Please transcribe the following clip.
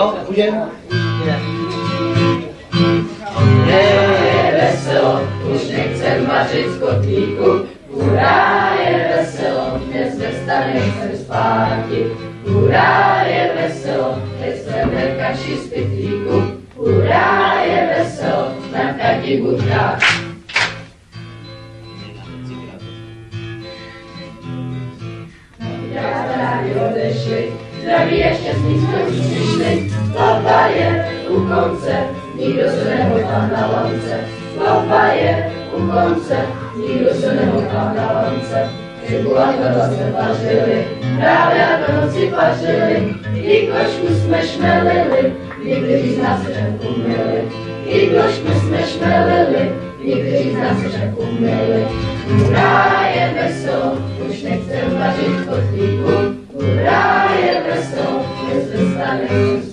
Jo, můžeme? Je veselo, už nechcem vařit z kotlíku. Hurá, je veselo, dnes ve stane chcem zpátky. Hurá, je veselo, teď chceme kaši z pytlíku. Hurá, je veselo, na chati budka. Kamarádi odešli, zdraví ještě s ním jsme už přišli. Svatba je u konce, nikdo se nehodlá na lance. Svatba je u konce, nikdo se nehodlá na lance. Rybu a chleba jsme vařili, právě a do noci pařili. I košku jsme šmelili, někteří z nás řeku měli. I košku jsme šmelili, někteří z nás řeku měli. Hurá, je veselo, už nechcem vařit v kotlíku. Hurá, je veselo, dnes ve stane